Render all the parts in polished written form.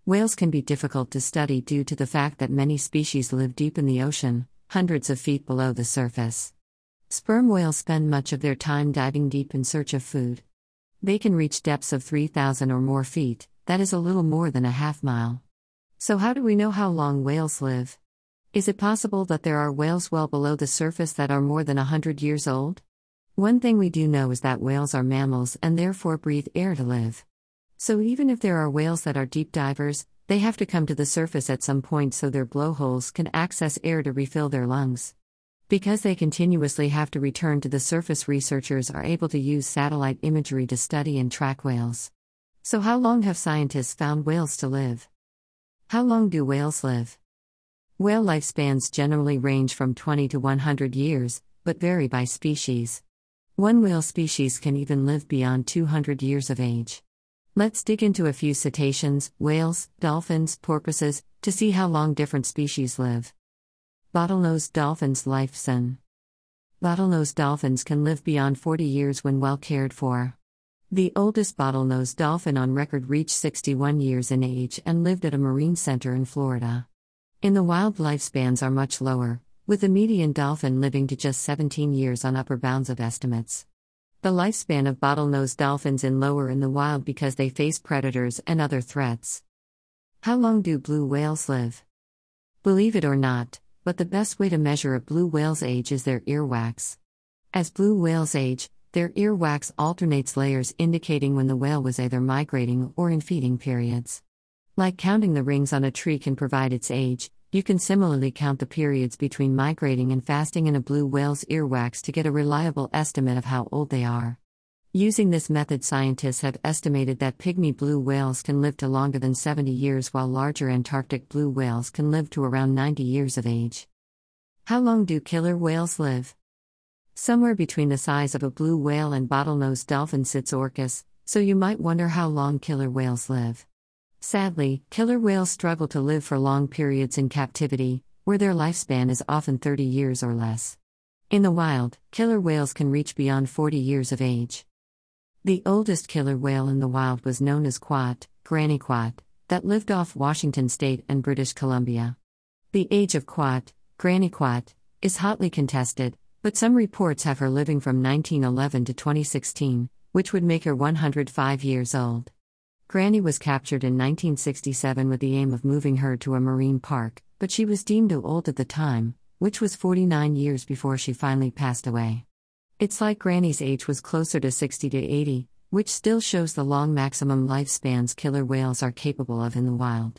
Whales can be difficult to study due to the fact that many species live deep in the ocean, hundreds of feet below the surface. Sperm whales spend much of their time diving deep in search of food. They can reach depths of 3,000 or more feet, that is a little more than a half mile. So how do we know how long whales live? Is it possible that there are whales well below the surface that are more than 100 years old? One thing we do know is that whales are mammals and therefore breathe air to live. So even if there are whales that are deep divers, they have to come to the surface at some point so their blowholes can access air to refill their lungs. Because they continuously have to return to the surface, researchers are able to use satellite imagery to study and track whales. So how long have scientists found whales to live? How long do whales live? Whale lifespans generally range from 20 to 100 years, but vary by species. One whale species can even live beyond 200 years of age. Let's dig into a few cetaceans, whales, dolphins, porpoises, to see how long different species live. Bottlenose dolphins lifespan. Bottlenose dolphins can live beyond 40 years when well cared for. The oldest bottlenose dolphin on record reached 61 years in age and lived at a marine center in Florida. In the wild, lifespans are much lower, with the median dolphin living to just 17 years on upper bounds of estimates. The lifespan of bottlenose dolphins is lower in the wild because they face predators and other threats. How long do blue whales live? Believe it or not, but the best way to measure a blue whale's age is their earwax. As blue whales age, their earwax alternates layers, indicating when the whale was either migrating or in feeding periods. Like counting the rings on a tree can provide its age, you can similarly count the periods between migrating and fasting in a blue whale's earwax to get a reliable estimate of how old they are. Using this method, scientists have estimated that pygmy blue whales can live to longer than 70 years, while larger Antarctic blue whales can live to around 90 years of age. How long do killer whales live? Somewhere between the size of a blue whale and bottlenose dolphin sits orcas, so you might wonder how long killer whales live. Sadly, killer whales struggle to live for long periods in captivity, where their lifespan is often 30 years or less. In the wild, killer whales can reach beyond 40 years of age. The oldest killer whale in the wild was known as Quat, Granny Quat, that lived off Washington State and British Columbia. The age of Quat, Granny Quat, is hotly contested, but some reports have her living from 1911 to 2016, which would make her 105 years old. Granny was captured in 1967 with the aim of moving her to a marine park, but she was deemed too old at the time, which was 49 years before she finally passed away. It's like Granny's age was closer to 60 to 80, which still shows the long maximum lifespans killer whales are capable of in the wild.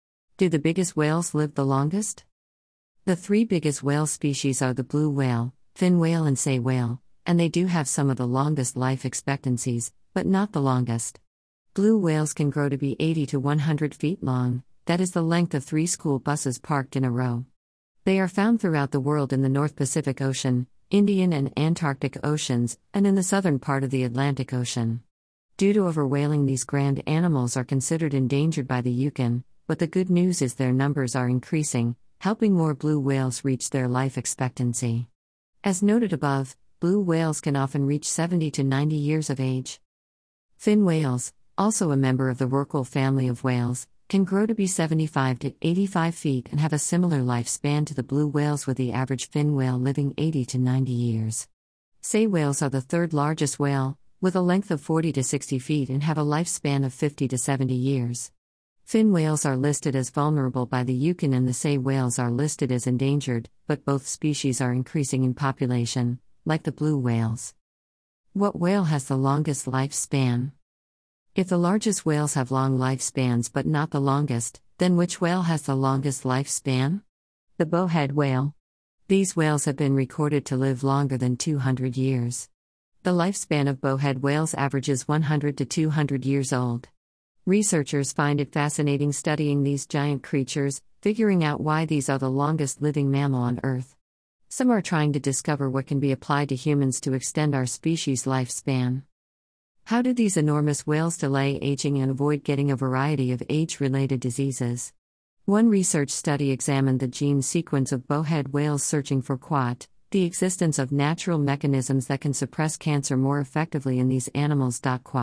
Do the biggest whales live the longest? The three biggest whale species are the blue whale, fin whale and sei whale, and they do have some of the longest life expectancies, but not the longest. Blue whales can grow to be 80 to 100 feet long, that is the length of 3 school buses parked in a row. They are found throughout the world in the North Pacific Ocean, Indian and Antarctic Oceans, and in the southern part of the Atlantic Ocean. Due to overwhaling, these grand animals are considered endangered by the UN, but the good news is their numbers are increasing, helping more blue whales reach their life expectancy. As noted above, blue whales can often reach 70 to 90 years of age. Fin whales, also a member of the rorqual family of whales, can grow to be 75 to 85 feet and have a similar lifespan to the blue whales, with the average fin whale living 80 to 90 years. Sei whales are the third largest whale, with a length of 40 to 60 feet and have a lifespan of 50 to 70 years. Fin whales are listed as vulnerable by the UN and the sei whales are listed as endangered, but both species are increasing in population, like the blue whales. What whale has the longest lifespan? If the largest whales have long lifespans but not the longest, then which whale has the longest lifespan? The bowhead whale. These whales have been recorded to live longer than 200 years. The lifespan of bowhead whales averages 100 to 200 years old. Researchers find it fascinating studying these giant creatures, figuring out why these are the longest living mammal on Earth. Some are trying to discover what can be applied to humans to extend our species' lifespan. How do these enormous whales delay aging and avoid getting a variety of age-related diseases? One research study examined the gene sequence of bowhead whales searching for Quat, the existence of natural mechanisms that can suppress cancer more effectively in these animals. Quat,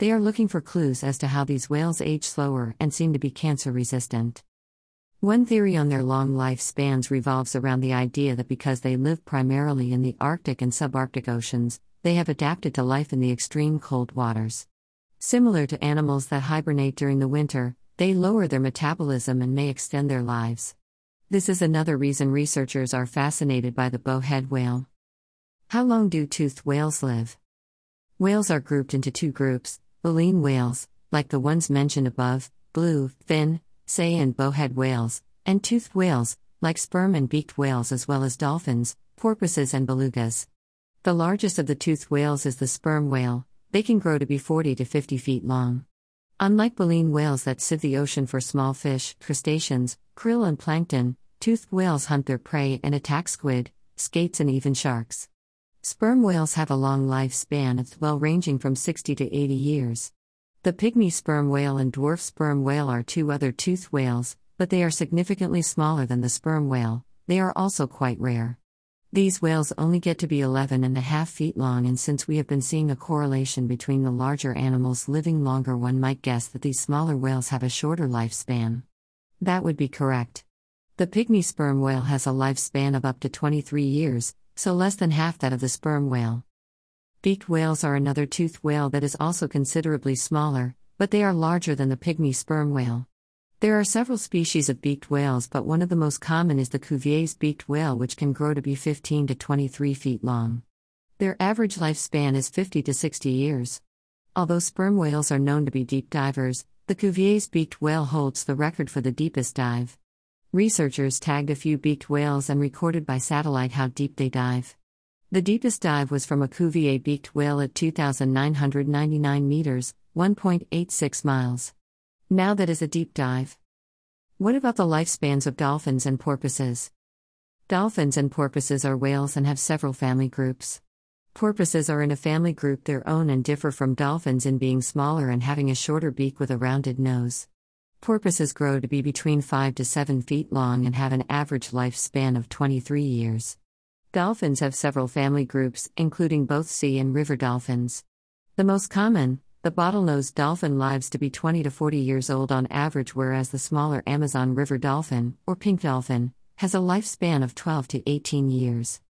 They are looking for clues as to how these whales age slower and seem to be cancer resistant. One theory on their long lifespans revolves around the idea that because they live primarily in the Arctic and subarctic oceans, they have adapted to life in the extreme cold waters. Similar to animals that hibernate during the winter, they lower their metabolism and may extend their lives. This is another reason researchers are fascinated by the bowhead whale. How long do toothed whales live? Whales are grouped into two groups: baleen whales, like the ones mentioned above, blue, fin, say and bowhead whales, and toothed whales, like sperm and beaked whales, as well as dolphins, porpoises and belugas. The largest of the toothed whales is the sperm whale. They can grow to be 40 to 50 feet long. Unlike baleen whales that sieve the ocean for small fish, crustaceans, krill and plankton, toothed whales hunt their prey and attack squid, skates and even sharks. Sperm whales have a long lifespan of ranging from 60 to 80 years. The pygmy sperm whale and dwarf sperm whale are two other toothed whales, but they are significantly smaller than the sperm whale. They are also quite rare. These whales only get to be 11.5 feet long, and since we have been seeing a correlation between the larger animals living longer, one might guess that these smaller whales have a shorter lifespan. That would be correct. The pygmy sperm whale has a lifespan of up to 23 years, so less than half that of the sperm whale. Beaked whales are another toothed whale that is also considerably smaller, but they are larger than the pygmy sperm whale. There are several species of beaked whales, but one of the most common is the Cuvier's beaked whale, which can grow to be 15 to 23 feet long. Their average lifespan is 50 to 60 years. Although sperm whales are known to be deep divers, the Cuvier's beaked whale holds the record for the deepest dive. Researchers tagged a few beaked whales and recorded by satellite how deep they dive. The deepest dive was from a Cuvier beaked whale at 2,999 meters, 1.86 miles. Now that is a deep dive. What about the lifespans of dolphins and porpoises? Dolphins and porpoises are whales and have several family groups. Porpoises are in a family group their own and differ from dolphins in being smaller and having a shorter beak with a rounded nose. Porpoises grow to be between 5 to 7 feet long and have an average lifespan of 23 years. Dolphins have several family groups, including both sea and river dolphins. The most common, the bottlenose dolphin, lives to be 20 to 40 years old on average, whereas the smaller Amazon river dolphin, or pink dolphin, has a lifespan of 12 to 18 years.